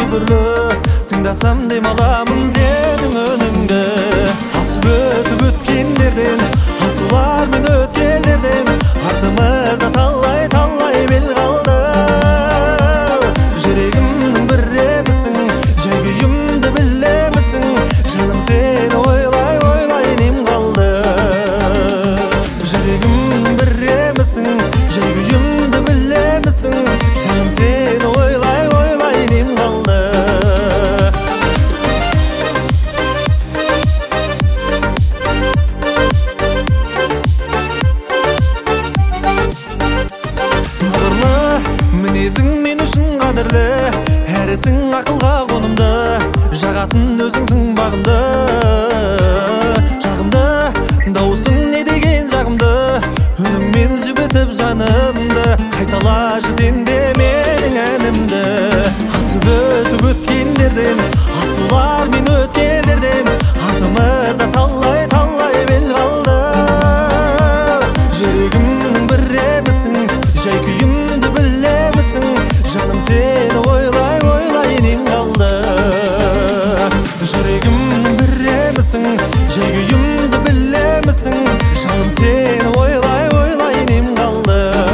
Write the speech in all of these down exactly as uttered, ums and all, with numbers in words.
күбірлі, тыңдасам дем аламын сенің үніңді. Асып өтіп өткендерден, асулар мен өткелерден, артымызда талай-талай бел қалды. Жүрегімнің бір емісің, жай күйімді білемісің, жаным сені ойлай-ойлай нем қалды. Жүрегімнің бір емісің, жай күйімді білемісің, жаным сені ойлай-ойлай нем қалды. Сабырлы мінезің мен үшін қадірлі, әрісің ақылға қонымды, жағатын өзіңсің бағымды. Жағымды, дауысың не деген жағымды, үніңмен жібітіп жанымды, қайталашы сен де менің әнімді. Асып өтіп өткендерден, асулар мен өткелерден, артымызда талай-талай бел қалды. Жүрегімнің бір емісің, жай күйімді білемісің, жаным сені ойлай-ойлай нем қалды. Жүрегімнің бір емісің, жай күйімді білемісің, жаным сені ойлай-ойлай нем қалды.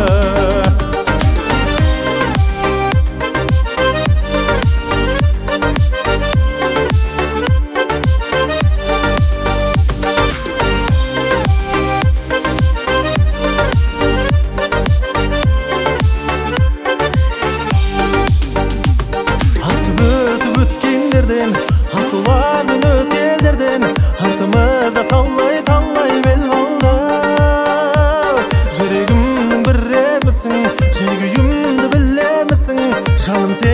Асып өтіп өткендерден, асулар мен өткелдерден, артымызда талай-талай бел қалды. Жүрегімнің бір емісің, жай күйімді білемісің, жаным